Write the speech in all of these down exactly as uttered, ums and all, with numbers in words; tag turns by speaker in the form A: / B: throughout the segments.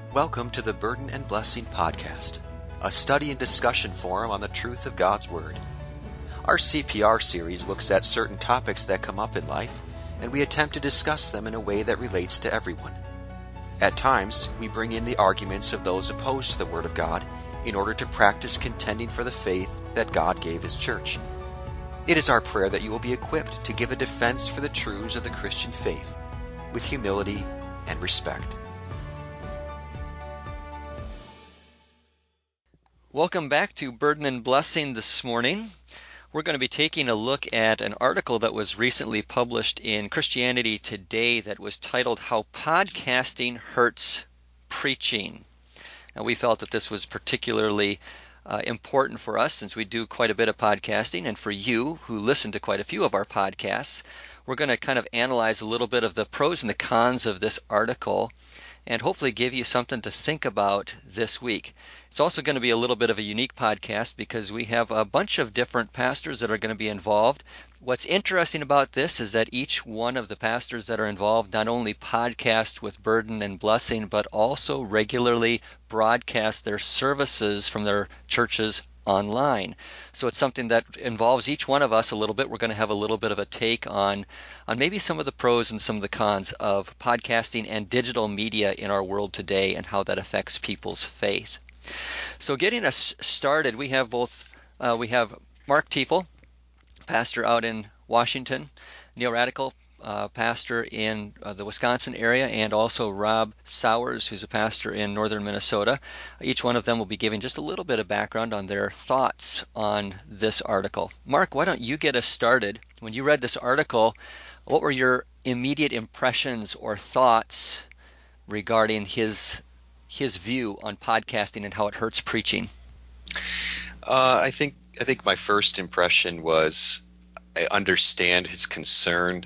A: Welcome to the Burden and Blessing Podcast, a study and discussion forum on the truth of God's Word. Our C P R series looks at certain topics that come up in life, and we attempt to discuss them in a way that relates to everyone. At times, we bring in the arguments of those opposed to the Word of God in order to practice contending for the faith that God gave His church. It is our prayer that you will be equipped to give a defense for the truths of the Christian faith with humility and respect.
B: Welcome back to Burden and Blessing this morning. We're going to be taking a look at an article that was recently published in Christianity Today that was titled How Podcasting Hurts Preaching. Now, we felt that this was particularly uh, important for us since we do quite a bit of podcasting, and for you who listen to quite a few of our podcasts. We're going to kind of analyze a little bit of the pros and the cons of this article and hopefully give you something to think about this week. It's also going to be a little bit of a unique podcast because we have a bunch of different pastors that are going to be involved. What's interesting about this is that each one of the pastors that are involved not only podcast with Burden and Blessing, but also regularly broadcast their services from their churches online. So it's something that involves each one of us a little bit. We're going to have a little bit of a take on, on maybe some of the pros and some of the cons of podcasting and digital media in our world today and how that affects people's faith. So getting us started, we have both, uh, we have Mark Tiefel, pastor out in Washington, neo-radical uh, pastor in uh, the Wisconsin area, and also Rob Sowers, who's a pastor in northern Minnesota. Each one of them will be giving just a little bit of background on their thoughts on this article. Mark, why don't you get us started? When you read this article, what were your immediate impressions or thoughts regarding his his view on podcasting and how it hurts preaching?
A: Uh, I think I think my first impression was I understand his concern.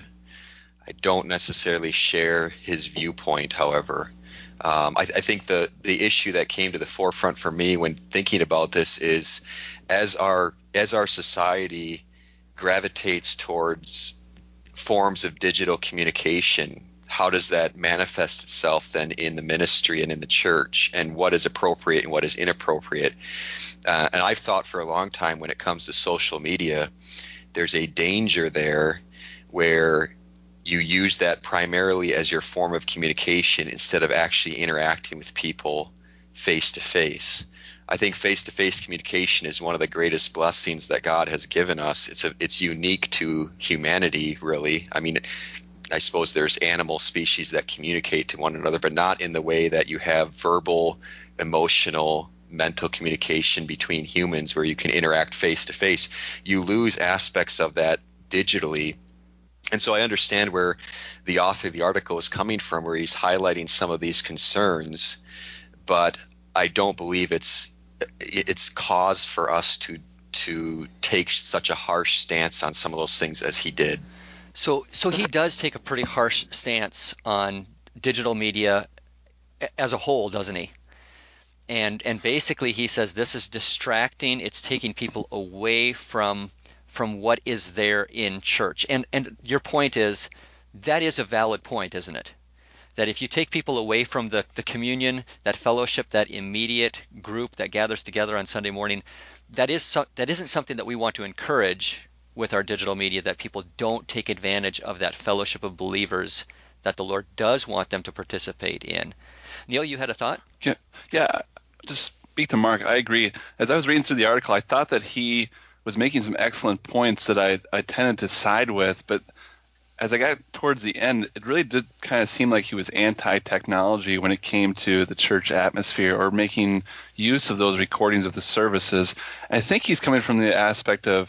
A: I don't necessarily share his viewpoint, however. Um, I, I think the, the issue that came to the forefront for me when thinking about this is as our as our society gravitates towards forms of digital communication, how does that manifest itself then in the ministry and in the church, and what is appropriate and what is inappropriate? Uh, and I've thought for a long time when it comes to social media, there's a danger there where you use that primarily as your form of communication instead of actually interacting with people face to face. I think face-to-face communication is one of the greatest blessings that God has given us. It's a, it's unique to humanity, really. I mean, I suppose there's animal species that communicate to one another, but not in the way that you have verbal, emotional, mental communication between humans where you can interact face to face. You lose aspects of that digitally. And so I understand where the author of the article is coming from, where he's highlighting some of these concerns, but I don't believe it's it's cause for us to to take such a harsh stance on some of those things as he did.
B: So, so he does take a pretty harsh stance on digital media as a whole, doesn't he? And and basically he says this is distracting. It's taking people away from from what is there in church. And and your point is that is a valid point, isn't it? That if you take people away from the, the communion, that fellowship, that immediate group that gathers together on Sunday morning, that is so, that isn't something that we want to encourage with our digital media, that people don't take advantage of that fellowship of believers that the Lord does want them to participate in. Neil, you had a thought?
C: Yeah, yeah. Just speak to Mark. I agree. As I was reading through the article, I thought that he was making some excellent points that I, I tended to side with, but as I got towards the end, it really did kind of seem like he was anti-technology when it came to the church atmosphere or making use of those recordings of the services. And I think he's coming from the aspect of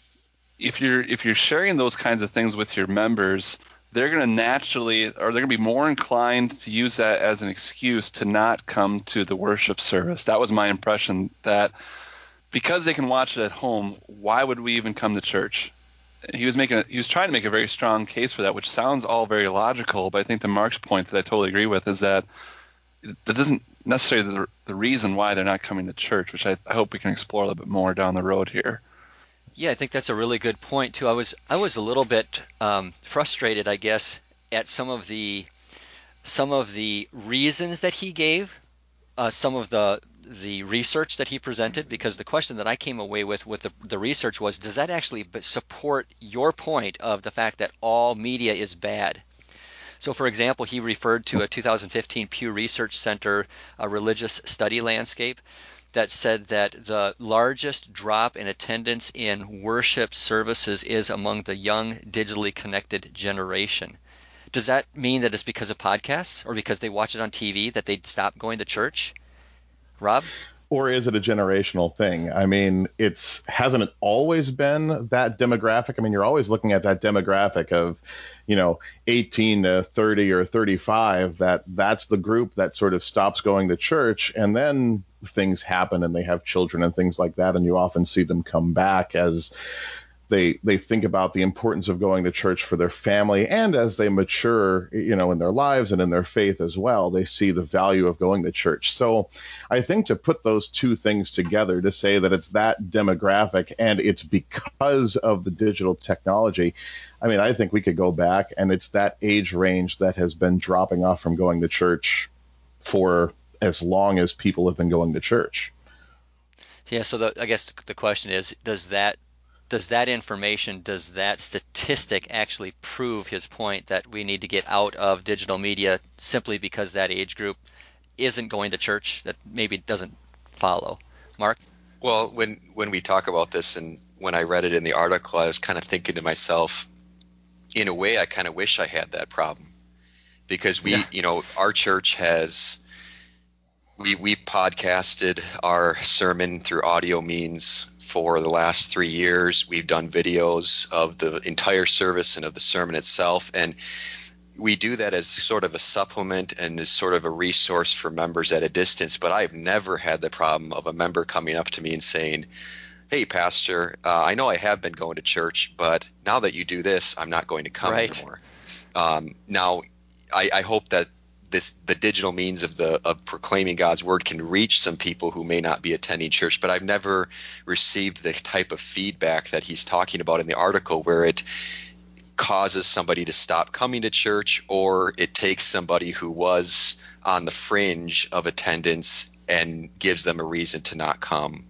C: if you're if you're sharing those kinds of things with your members, they're going to naturally, or they're going to be more inclined to use that as an excuse to not come to the worship service. That was my impression, that because they can watch it at home, why would we even come to church? He was making, a, he was trying to make a very strong case for that, which sounds all very logical. But I think to Mark's point that I totally agree with is that that isn't necessarily the, the reason why they're not coming to church, which I, I hope we can explore a little bit more down the road here.
B: Yeah, I think that's a really good point too. I was I was a little bit um, frustrated, I guess, at some of the some of the reasons that he gave uh, some of the the research that he presented? Because the question that I came away with with the, the research was, does that actually support your point of the fact that all media is bad? So, for example, he referred to a two thousand fifteen Pew Research Center a religious study landscape that said that the largest drop in attendance in worship services is among the young, digitally connected generation. Does that mean that it's because of podcasts or because they watch it on T V that they'd stop going to church? Rob?
D: Or is it a generational thing? I mean, it's hasn't it always been that demographic? I mean, you're always looking at that demographic of, you know, eighteen to thirty or thirty-five, that that's the group that sort of stops going to church, and then things happen and they have children and things like that, and you often see them come back as they they think about the importance of going to church for their family, and as they mature, you know, in their lives and in their faith as well, they see the value of going to church. So I think to put those two things together, to say that it's that demographic and it's because of the digital technology, I mean, I think we could go back and it's that age range that has been dropping off from going to church for as long as people have been going to church.
B: Yeah, so the, I guess the question is, does that Does that information, does that statistic actually prove his point that we need to get out of digital media simply because that age group isn't going to church? That maybe doesn't follow. Mark?
A: Well, when when we talk about this, and when I read it in the article, I was kind of thinking to myself, in a way, I kind of wish I had that problem, because we,
B: Yeah.
A: you know, our church has we we've podcasted our sermon through audio means for the last three years. We've done videos of the entire service and of the sermon itself, and we do that as sort of a supplement and as sort of a resource for members at a distance. But I've never had the problem of a member coming up to me and saying, "Hey, Pastor, uh, I know I have been going to church, but now that you do this, I'm not going to come
B: Right.
A: anymore." Um, now, I, I hope that this the digital means of the of proclaiming God's word can reach some people who may not be attending church, but I've never received the type of feedback that he's talking about in the article, where it causes somebody to stop coming to church, or it takes somebody who was on the fringe of attendance and gives them a reason to not come.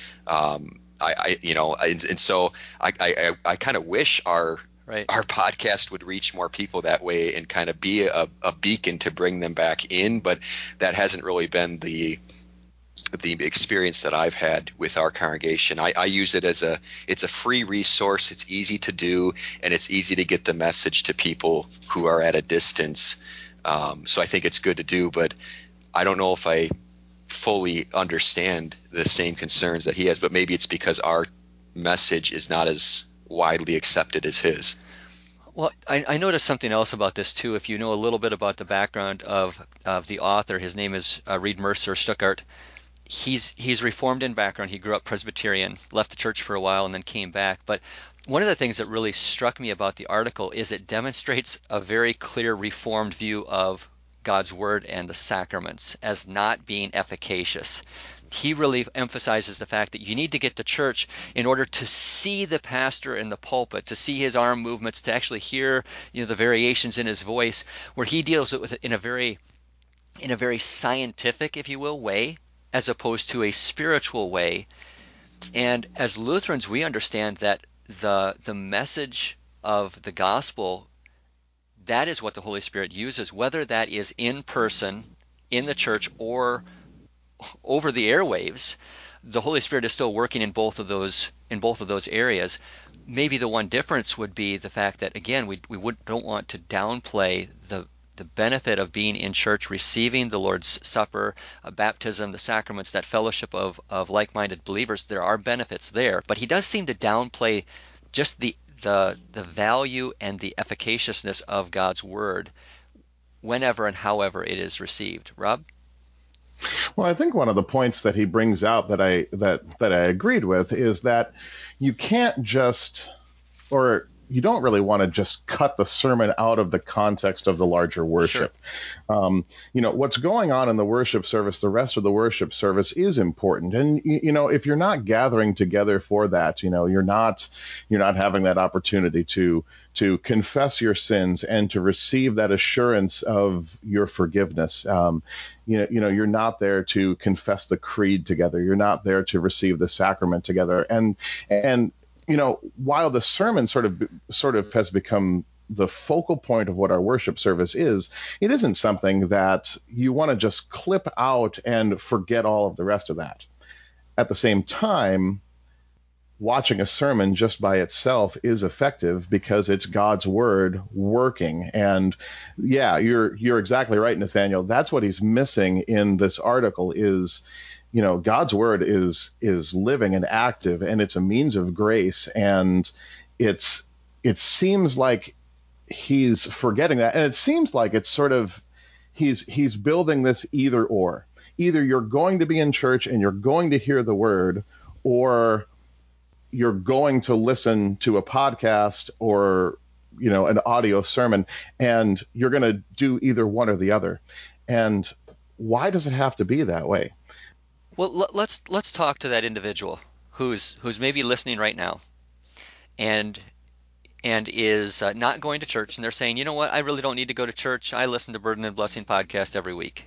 A: Um, I, I, you know, and, and so I, I, I kind of wish our
B: Right.
A: our podcast would reach more people that way and kind of be a, a beacon to bring them back in, but that hasn't really been the the experience that I've had with our congregation. I, I use it as a it's a free resource. It's easy to do, and it's easy to get the message to people who are at a distance. Um, so I think it's good to do, but I don't know if I fully understand the same concerns that he has, but maybe it's because our message is not as widely accepted as his.
B: Well, I, I noticed something else about this too. If you know a little bit about the background of of the author, his name is uh, Reed Mercer Stuttgart. He's he's Reformed in background. He grew up Presbyterian, left the church for a while, and then came back. But one of the things that really struck me about the article is it demonstrates a very clear Reformed view of God's word and the sacraments as not being efficacious. He really emphasizes the fact that you need to get to church in order to see the pastor in the pulpit, to see his arm movements, to actually hear, you know, the variations in his voice, where he deals with it in a very in a very scientific, if you will, way, as opposed to a spiritual way. And as Lutherans, we understand that the the message of the gospel, that is what the Holy Spirit uses, whether that is in person, in the church, or over the airwaves. The Holy Spirit is still working in both of those in both of those areas. Maybe the one difference would be the fact that, again, we we would, don't want to downplay the the benefit of being in church, receiving the Lord's Supper, uh, baptism, the sacraments, that fellowship of of like-minded believers. There are benefits there, but he does seem to downplay just the the the value and the efficaciousness of God's word whenever and however it is received. Rob?
D: Well, I think one of the points that he brings out that I that that I agreed with is that you can't just, or you don't really want to just cut the sermon out of the context of the larger worship. Sure. Um, you know, what's going on in the worship service, the rest of the worship service is important. And, you, you know, if you're not gathering together for that, you know, you're not you're not having that opportunity to to confess your sins and to receive that assurance of your forgiveness. Um, you know, you know, you're not there to confess the creed together. You're not there to receive the sacrament together. And and you know, while the sermon sort of sort of has become the focal point of what our worship service is, it isn't something that you want to just clip out and forget all of the rest of that. At the same time, watching a sermon just by itself is effective because it's God's word working. And yeah, you're you're exactly right, Nathaniel. That's what he's missing in this article is, you know, God's word is is living and active, and it's a means of grace. And it's it seems like he's forgetting that. And it seems like it's sort of he's he's building this either or. Either you're going to be in church and you're going to hear the word, or you're going to listen to a podcast or, you know, an audio sermon, and you're going to do either one or the other. And why does it have to be that way?
B: Well, let's let's talk to that individual who's who's maybe listening right now, and and is uh, not going to church, and they're saying, you know what, I really don't need to go to church. I listen to Burden and Blessing podcast every week.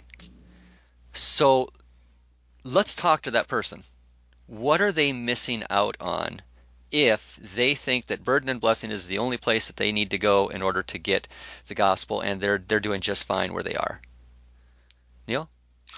B: So let's talk to that person. What are they missing out on if they think that Burden and Blessing is the only place that they need to go in order to get the gospel, and they're they're doing just fine where they are? Neil?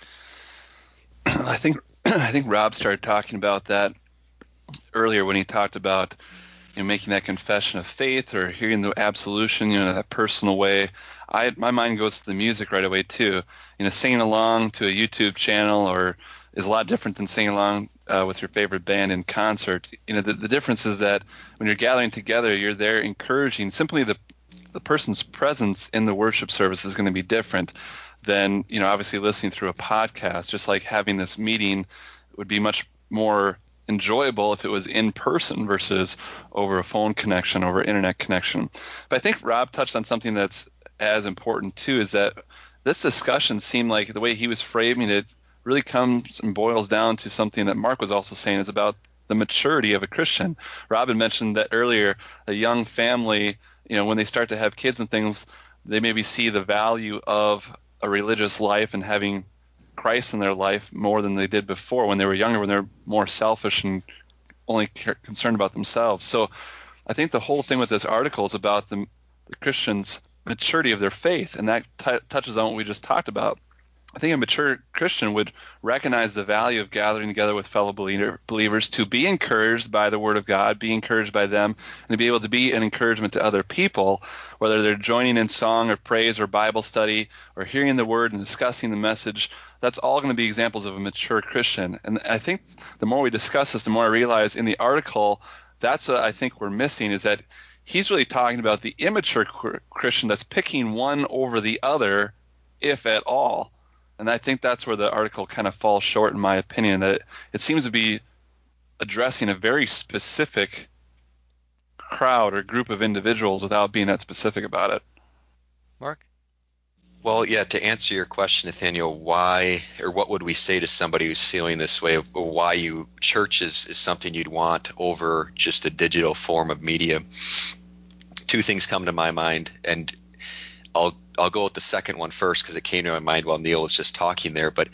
C: I think I think Rob started talking about that earlier when he talked about, you know, making that confession of faith or hearing the absolution, you know, that personal way. I my mind goes to the music right away too. You know, singing along to a YouTube channel or is a lot different than singing along uh, with your favorite band in concert. You know, the, the difference is that when you're gathering together, you're there encouraging. Simply the the person's presence in the worship service is going to be different than, you know, obviously listening through a podcast. Just like having this meeting would be much more enjoyable if it was in person versus over a phone connection, over internet connection. But I think Rob touched on something that's as important too, is that this discussion seemed like the way he was framing it really comes and boils down to something that Mark was also saying, is about the maturity of a Christian. Rob had mentioned that earlier, a young family, you know, when they start to have kids and things, they maybe see the value of a religious life and having Christ in their life more than they did before when they were younger, when they're more selfish and only care, concerned about themselves. So I think the whole thing with this article is about the, the Christians' maturity of their faith, and that t- touches on what we just talked about. I think a mature Christian would recognize the value of gathering together with fellow believer, believers to be encouraged by the Word of God, be encouraged by them, and to be able to be an encouragement to other people, whether they're joining in song or praise or Bible study or hearing the Word and discussing the message. That's all going to be examples of a mature Christian. And I think the more we discuss this, the more I realize in the article, that's what I think we're missing, is that he's really talking about the immature Christian that's picking one over the other, if at all. And I think that's where the article kind of falls short, in my opinion, that it, it seems to be addressing a very specific crowd or group of individuals without being that specific about it.
B: Mark?
A: Well, yeah, to answer your question, Nathaniel, why or what would we say to somebody who's feeling this way, or why you church is, is something you'd want over just a digital form of media? Two things come to my mind, and I'll I'll go with the second one first because it came to my mind while Neil was just talking there. But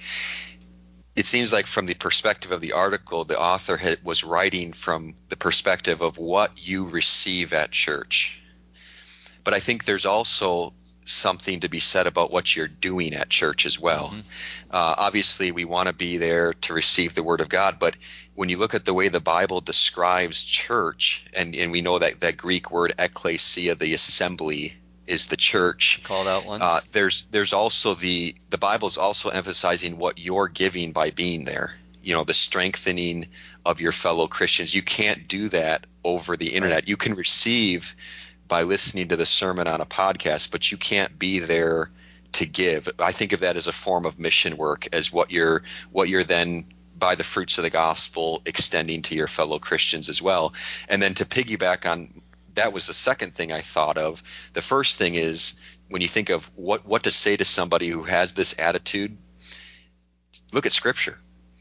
A: it seems like from the perspective of the article, the author had, was writing from the perspective of what you receive at church. But I think there's also something to be said about what you're doing at church as well. Mm-hmm. Uh, obviously, we want to be there to receive the Word of God, but when you look at the way the Bible describes church, and, and we know that that Greek word ekklesia, the assembly, is the church.
B: Called out once.
A: Uh, there's there's also the the Bible's also emphasizing what you're giving by being there. You know, the strengthening of your fellow Christians. You can't do that over the internet. Right. You can receive by listening to the sermon on a podcast, but you can't be there to give. I think of that as a form of mission work, as what you're what you're then, by the fruits of the gospel, extending to your fellow Christians as well. And then to piggyback on that was the second thing I thought of. The first thing is, when you think of what, what to say to somebody who has this attitude, look at Scripture.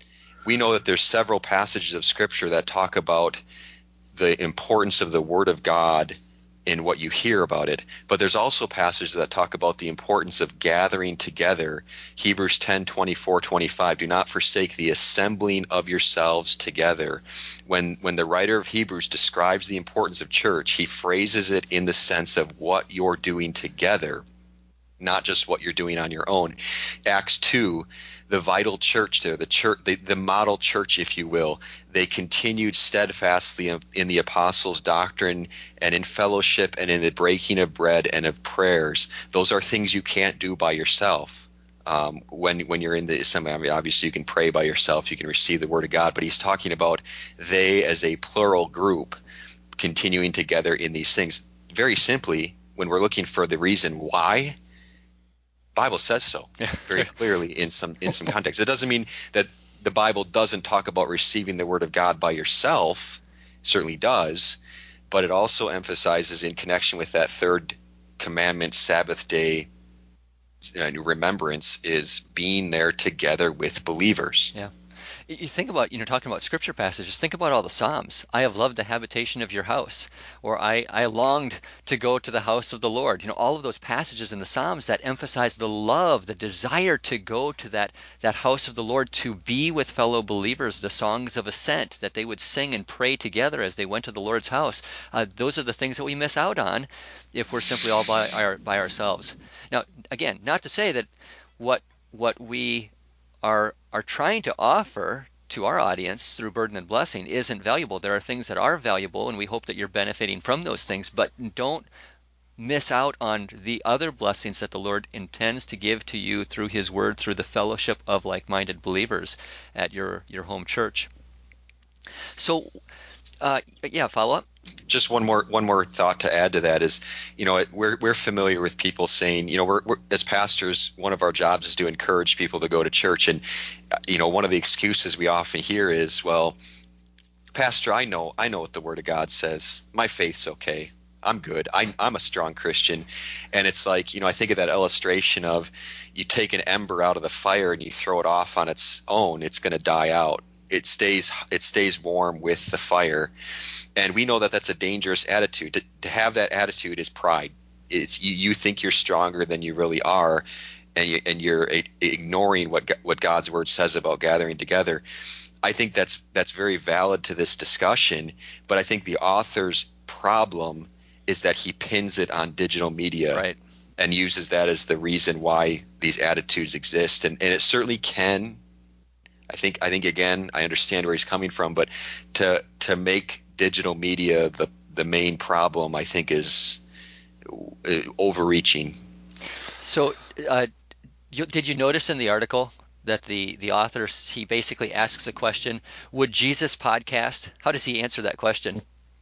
A: We know that there's several passages of Scripture that talk about the importance of the Word of God in what you hear about it, but there's also passages that talk about the importance of gathering together. Hebrews ten, twenty-four, twenty-five, do not forsake the assembling of yourselves together. When when the writer of Hebrews describes the importance of church, he phrases it in the sense of what you're doing together, not just what you're doing on your own. Acts two, the vital church there, the church, the, the model church, if you will, they continued steadfastly in, in the apostles' doctrine and in fellowship and in the breaking of bread and of prayers. Those are things you can't do by yourself. Um, when when you're in the assembly, I mean, obviously you can pray by yourself, you can receive the word of God, but he's talking about they as a plural group continuing together in these things. Very simply, when we're looking for the reason why, Bible says so very clearly in some in some context. It doesn't mean that the Bible doesn't talk about receiving the word of God by yourself. It certainly does, but it also emphasizes in connection with that third commandment, Sabbath day uh, remembrance, is being there together with believers.
B: Yeah. You think about, you know, talking about scripture passages, think about all the Psalms. I have loved the habitation of your house, or I, I longed to go to the house of the Lord. You know, all of those passages in the Psalms that emphasize the love, the desire to go to that, that house of the Lord, to be with fellow believers, the songs of ascent that they would sing and pray together as they went to the Lord's house. Uh, those are the things that we miss out on if we're simply all by, our, by ourselves. Now, again, not to say that what what we are are trying to offer to our audience through Burden and Blessing isn't valuable. There are things that are valuable, and we hope that you're benefiting from those things, but don't miss out on the other blessings that the Lord intends to give to you through his word, through the fellowship of like-minded believers at your, your home church. So, uh, yeah, follow up?
A: Just one more one more thought to add to that is, you know, we're we're familiar with people saying, you know, we're, we're as pastors, one of our jobs is to encourage people to go to church, and you know, one of the excuses we often hear is, well, Pastor, I know I know what the Word of God says. My faith's okay. I'm good. I, I'm a strong Christian. And it's like, you know, I think of that illustration of you take an ember out of the fire and you throw it off on its own, it's going to die out. It stays it stays warm with the fire. And we know that that's a dangerous attitude. To, to have that attitude is pride. It's you, you think you're stronger than you really are, and you, and you're a, ignoring what what God's word says about gathering together. I think that's that's very valid to this discussion, but I think the author's problem is that he pins it on digital media,
B: right,
A: and uses that as the reason why these attitudes exist. And, and it certainly can. I think I think again, I understand where he's coming from, but to to make digital media the the main problem, I think, is overreaching.
B: So, uh, you, did you notice in the article that the the author, he basically asks a question: would Jesus podcast? How does he answer that question?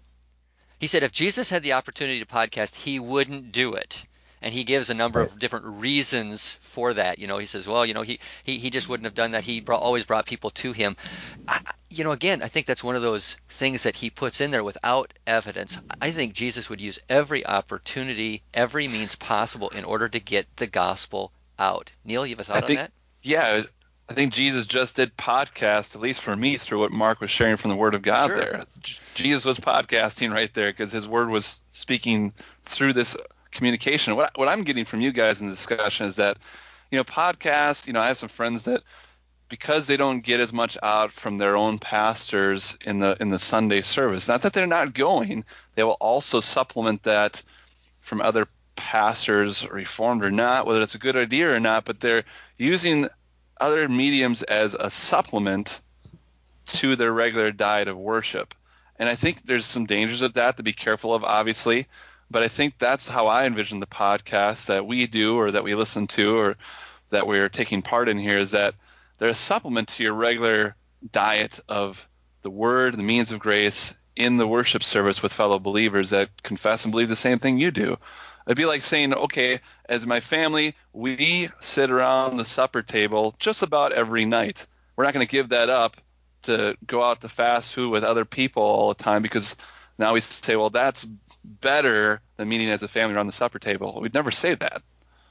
B: He said if Jesus had the opportunity to podcast, he wouldn't do it. And he gives a number
D: Right.
B: of different reasons for that. You know, he says, well, you know, he, he, he just wouldn't have done that. He brought, always brought people to him. I, you know, again, I think that's one of those things that he puts in there without evidence. I think Jesus would use every opportunity, every means possible in order to get the gospel out. Neil, you have a thought
C: I think,
B: on that?
C: yeah, I think Jesus just did podcast, at least for me, through what Mark was sharing from the Word of God
B: Sure.
C: there. J- Jesus was podcasting right there because his Word was speaking through this communication. What what I'm getting from you guys in the discussion is that, you know, podcasts, you know, I have some friends that, because they don't get as much out from their own pastors in the in the Sunday service, not that they're not going, they will also supplement that from other pastors, Reformed or not, whether it's a good idea or not, but they're using other mediums as a supplement to their regular diet of worship. And I think there's some dangers of that to be careful of, obviously, but I think that's how I envision the podcast that we do or that we listen to or that we're taking part in here, is that they're a supplement to your regular diet of the Word, the means of grace in the worship service with fellow believers that confess and believe the same thing you do. It'd be like saying, okay, as my family, we sit around the supper table just about every night. We're not going to give that up to go out to fast food with other people all the time, because now we say, well, that's better than meeting as a family around the supper table. We'd never say that.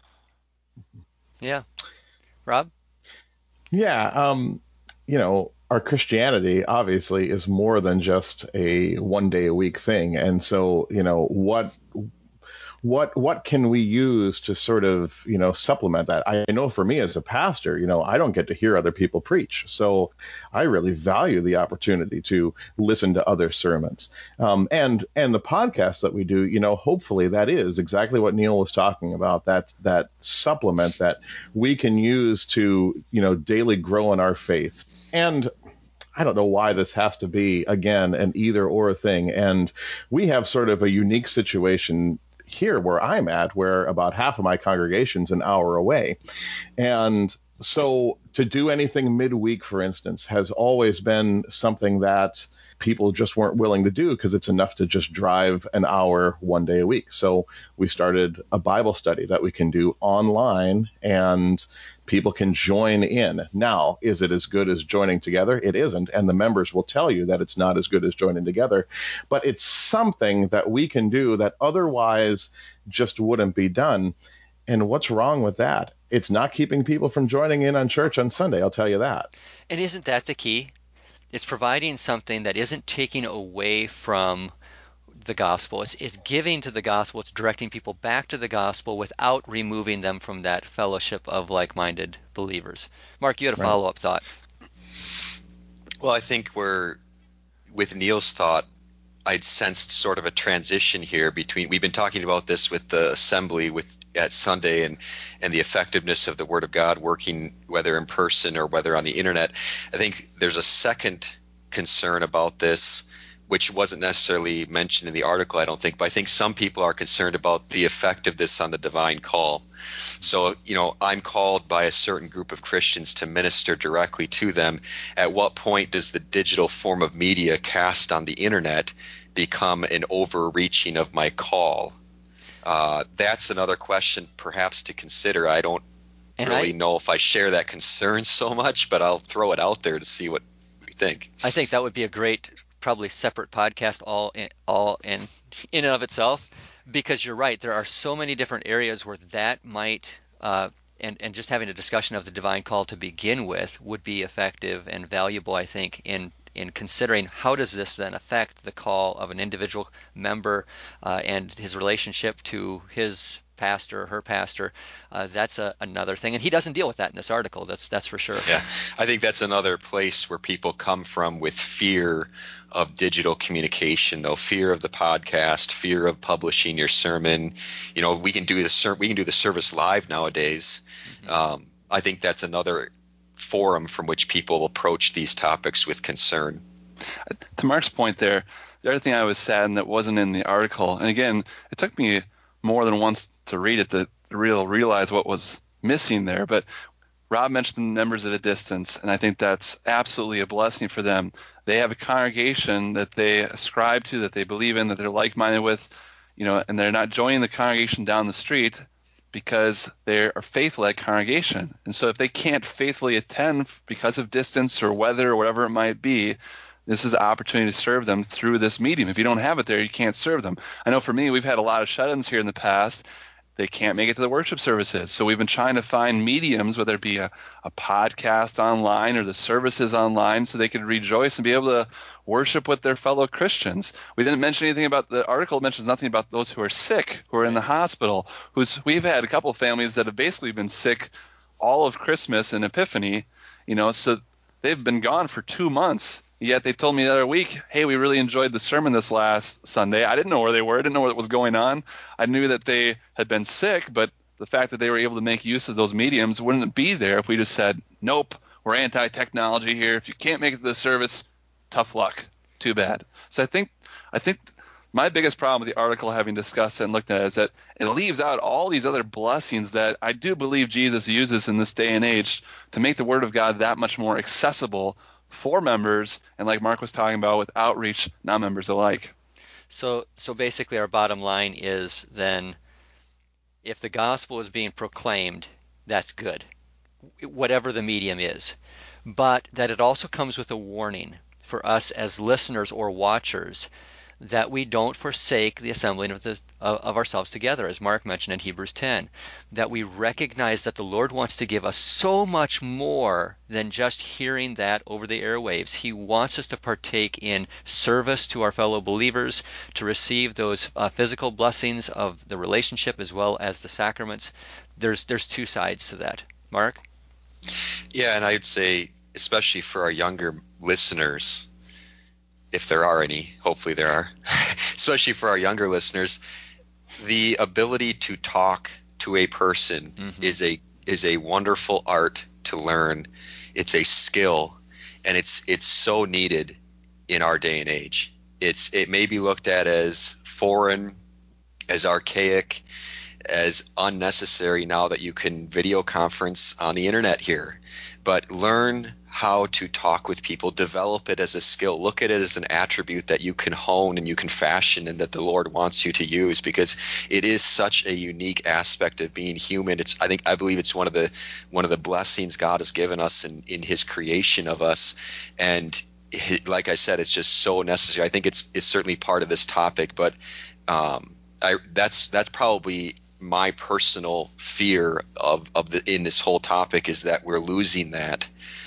B: Yeah. Rob?
D: Yeah. Um, you know, our Christianity obviously is more than just a one day a week thing. And so, you know, what what what can we use to sort of, you know, supplement that? I know for me as a pastor, you know, I don't get to hear other people preach, so I really value the opportunity to listen to other sermons. Um, and and the podcast that we do, you know, hopefully that is exactly what Neil was talking about, that that supplement that we can use to, you know, daily grow in our faith. And I don't know why this has to be, again, an either or thing. And we have sort of a unique situation here where I'm at, where about half of my congregation's an hour away. And so to do anything midweek, for instance, has always been something that people just weren't willing to do because it's enough to just drive an hour one day a week. So we started a Bible study that we can do online, and people can join in. Now, is it as good as joining together? It isn't. And the members will tell you that it's not as good as joining together. But it's something that we can do that otherwise just wouldn't be done. And what's wrong with that? It's not keeping people from joining in on church on Sunday, I'll tell you that.
B: And isn't that the key? It's providing something that isn't taking away from the gospel. It's, it's giving to the gospel. It's directing people back to the gospel without removing them from that fellowship of like-minded believers. Mark, you had a
D: Right.
B: follow-up thought.
A: Well, I think we're, with Neil's thought, I'd sensed sort of a transition here between, we've been talking about this with the assembly with at Sunday and, and the effectiveness of the Word of God working, whether in person or whether on the internet. I think there's a second concern about this, which wasn't necessarily mentioned in the article, I don't think, but I think some people are concerned about the effectiveness on the divine call. So, you know, I'm called by a certain group of Christians to minister directly to them. At what point does the digital form of media cast on the internet become an overreaching of my call? Uh, that's another question perhaps to consider. I don't
B: And
A: really
B: I,
A: know if I share that concern so much, but I'll throw it out there to see what we think.
B: I think that would be a great, probably separate podcast all in, all in, in and of itself, because you're right. There are so many different areas where that might, uh, and, and just having a discussion of the divine call to begin with would be effective and valuable, I think, in in considering how does this then affect the call of an individual member uh, and his relationship to his pastor, her pastor. Uh, that's a, another thing, and he doesn't deal with that in this article. That's that's for sure.
A: Yeah, I think that's another place where people come from with fear of digital communication, though, fear of the podcast, fear of publishing your sermon. You know, we can do the ser- we can do the service live nowadays. Mm-hmm. Um, I think that's another forum from which people approach these topics with concern.
C: To Mark's point there, the other thing I was saddened that wasn't in the article, and again, it took me more than once to read it to real realize what was missing there. But Rob mentioned members at a distance, and I think that's absolutely a blessing for them. They have a congregation that they ascribe to, that they believe in, that they're like-minded with, you know, and they're not joining the congregation down the street because they're a faith-led congregation. And so if they can't faithfully attend because of distance or weather or whatever it might be, this is an opportunity to serve them through this medium. If you don't have it there, you can't serve them. I know for me, we've had a lot of shut-ins here in the past. They can't make it to the worship services. So we've been trying to find mediums, whether it be a, a podcast online or the services online, so they could rejoice and be able to worship with their fellow Christians. We didn't mention anything about, the article mentions nothing about those who are sick, who are in the hospital, who's we've had a couple of families that have basically been sick all of Christmas and Epiphany, you know, so they've been gone for two months. Yet they told me the other week, hey, we really enjoyed the sermon this last Sunday. I didn't know where they were. I didn't know what was going on. I knew that they had been sick, but the fact that they were able to make use of those mediums wouldn't be there if we just said, nope, we're anti-technology here. If you can't make it to the service, tough luck. Too bad. So I think I think my biggest problem with the article, having discussed it and looked at it, is that it leaves out all these other blessings that I do believe Jesus uses in this day and age to make the Word of God that much more accessible for members, and like Mark was talking about, with outreach, non-members alike.
B: So, so basically, our bottom line is then, if the gospel is being proclaimed, that's good, whatever the medium is, but that it also comes with a warning for us as listeners or watchers that we don't forsake the assembling of, the, of, of ourselves together, as Mark mentioned in Hebrews ten, that we recognize that the Lord wants to give us so much more than just hearing that over the airwaves. He wants us to partake in service to our fellow believers, to receive those uh, physical blessings of the relationship as well as the sacraments. There's there's two sides to that. Mark?
A: Yeah, and I'd say, especially for our younger listeners, if there are any, hopefully there are, especially for our younger listeners, the ability to talk to a person mm-hmm. is a is a wonderful art to learn. It's a skill, and it's it's so needed in our day and age. It's it may be looked at as foreign, as archaic, as unnecessary now that you can video conference on the internet here. But learn how to talk with people, develop it as a skill, look at it as an attribute that you can hone and you can fashion and that the Lord wants you to use, because it is such a unique aspect of being human. It's I think I believe it's one of the one of the blessings God has given us in, in his creation of us. And it, like I said, it's just so necessary. I think it's it's certainly part of this topic, but um, I that's that's probably my personal fear of, of the in this whole topic is that we're losing that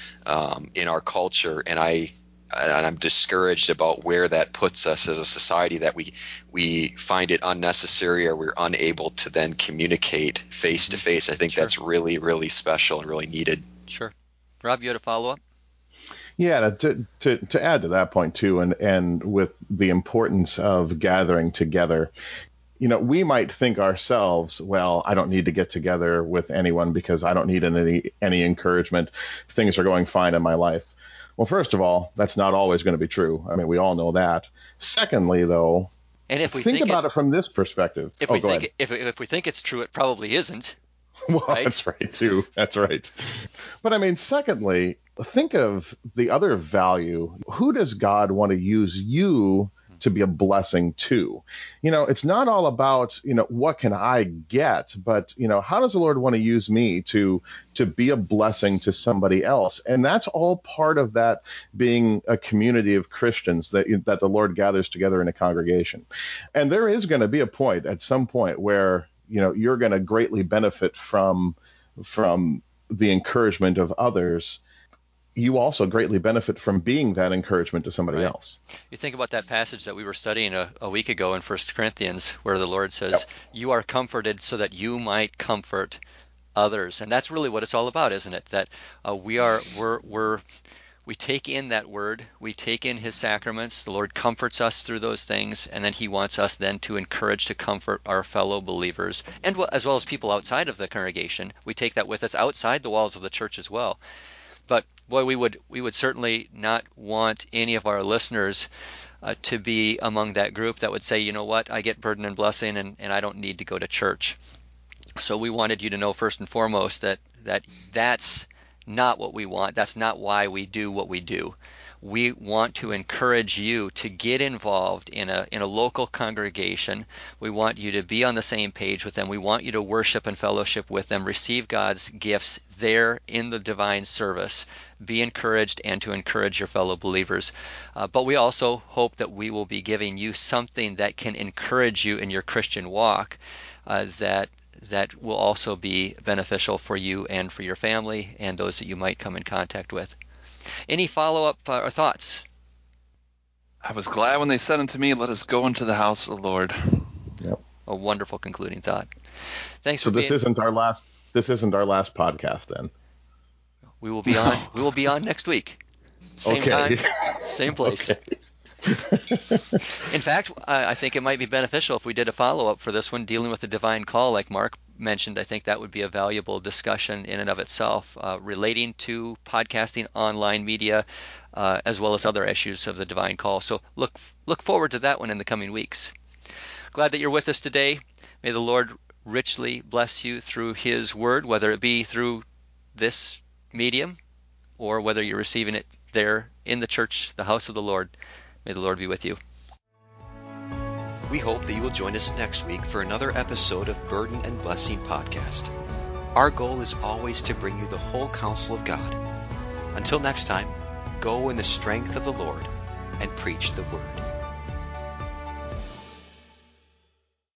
A: um, in our culture, and I and I'm discouraged about where that puts us as a society, that we we find it unnecessary or we're unable to then communicate face to face. I think sure. that's really, really special and really needed.
B: Sure. Rob, you had a follow-up?
D: Yeah, to, to to add to that point too, and and with the importance of gathering together, you know, we might think ourselves, well, I don't need to get together with anyone because I don't need any any encouragement. Things are going fine in my life. Well, first of all, that's not always going to be true. I mean, we all know that. Secondly, though,
B: and if we
D: think,
B: think
D: about
B: it,
D: it from this perspective.
B: If
D: oh,
B: we
D: go
B: think
D: ahead.
B: if if we think it's true, it probably isn't.
D: Well,
B: right?
D: That's right too. That's right. But I mean, secondly, think of the other value. Who does God want to use you to be a blessing to? You know, it's not all about, you know, what can I get, but, you know, how does the Lord want to use me to to be a blessing to somebody else? And that's all part of that being a community of Christians that that the Lord gathers together in a congregation. And there is going to be a point at some point where, you know, you're going to greatly benefit from from the encouragement of others. You also greatly benefit from being that encouragement to somebody
B: right.
D: else.
B: You think about that passage that we were studying a, a week ago in First Corinthians, where the Lord says,
D: Yep.
B: you are comforted so that you might comfort others. And that's really what it's all about, isn't it? That uh, we are, we're, we're, we take in that word, we take in his sacraments, the Lord comforts us through those things, and then he wants us then to encourage, to comfort our fellow believers, and as well as people outside of the congregation. We take that with us outside the walls of the church as well. But boy, we would we would certainly not want any of our listeners uh, to be among that group that would say, you know what, I get burden and blessing, and, and I don't need to go to church. So we wanted you to know first and foremost that that that's not what we want. That's not why we do what we do. We want to encourage you to get involved in a in a local congregation. We want you to be on the same page with them. We want you to worship and fellowship with them, receive God's gifts there in the divine service, be encouraged, and to encourage your fellow believers. Uh, but we also hope that we will be giving you something that can encourage you in your Christian walk, uh, that that will also be beneficial for you and for your family and those that you might come in contact with. Any follow-up uh, or thoughts?
C: I was glad when they said unto me, let us go into the house of the Lord.
D: Yep.
B: A wonderful concluding thought. Thanks
D: so
B: for
D: this
B: being...
D: isn't our last this isn't our last podcast then.
B: We will be on we will be on next week. Same
D: okay.
B: time, same place.
D: Okay.
B: In fact, I think it might be beneficial if we did a follow-up for this one, dealing with the divine call, like Mark mentioned. I think that would be a valuable discussion in and of itself, uh, relating to podcasting, online media, uh, as well as other issues of the divine call. So look look forward to that one in the coming weeks. Glad that you're with us today. May the Lord richly bless you through his word, whether it be through this medium or whether you're receiving it there in the church, the house of the Lord. May the Lord be with you.
A: We hope that you will join us next week for another episode of Burden and Blessing Podcast. Our goal is always to bring you the whole counsel of God. Until next time, go in the strength of the Lord and preach the word.